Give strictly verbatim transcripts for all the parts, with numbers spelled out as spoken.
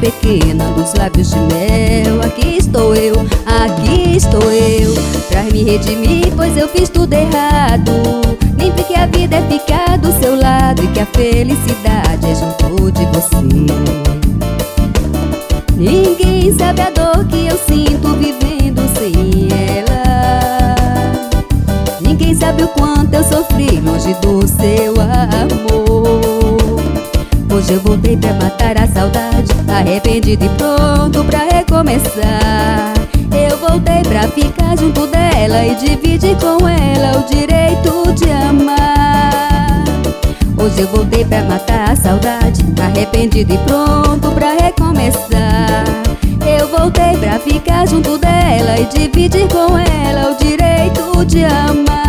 pequena dos lábios de mel. Aqui estou eu, aqui estou eu, pra me redimir, pois eu fiz tudo errado. Nem vi que a vida é ficar do seu lado e que a felicidade é junto de você. Ninguém sabe a dor que eu sinto vivendo sem ela. Ninguém sabe o quanto eu sofri longe do seu amor. Hoje eu voltei pra matar a saudade, arrependido e pronto pra recomeçar. Eu voltei pra ficar junto dela e dividir com ela o direito de amar. Hoje eu voltei pra matar a saudade, arrependido e pronto pra recomeçar. Eu voltei pra ficar junto dela e dividir com ela o direito de amar.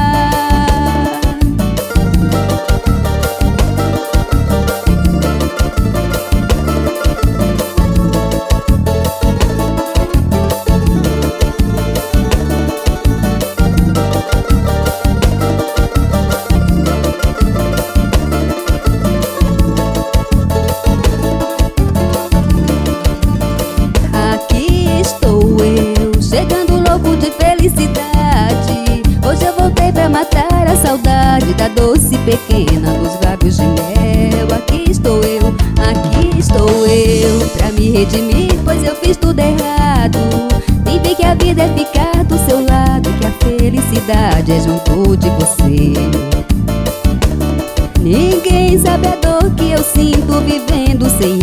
Hoje eu voltei pra matar a saudade da doce pequena dos lábios de mel. Aqui estou eu, aqui estou eu, pra me redimir, pois eu fiz tudo errado. Nem vi que a vida é ficar do seu lado, que a felicidade é junto de você. Ninguém sabe a dor que eu sinto vivendo sem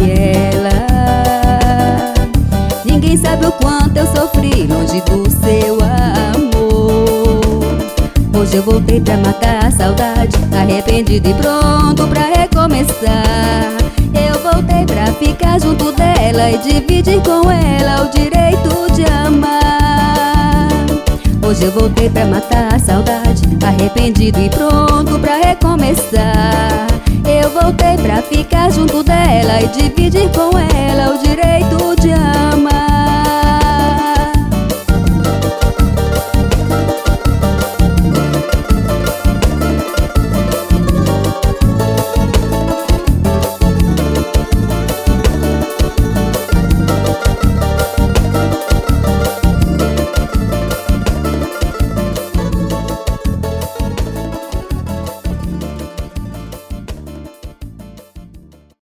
ela. Ninguém sabe o quanto eu sofri longe do seu amor. Hoje eu voltei pra matar a saudade, arrependido e pronto pra recomeçar. Eu voltei pra ficar junto dela e dividir com ela o direito de amar. Hoje eu voltei pra matar a saudade, arrependido e pronto pra recomeçar. Eu voltei pra ficar junto dela e dividir com ela o direito de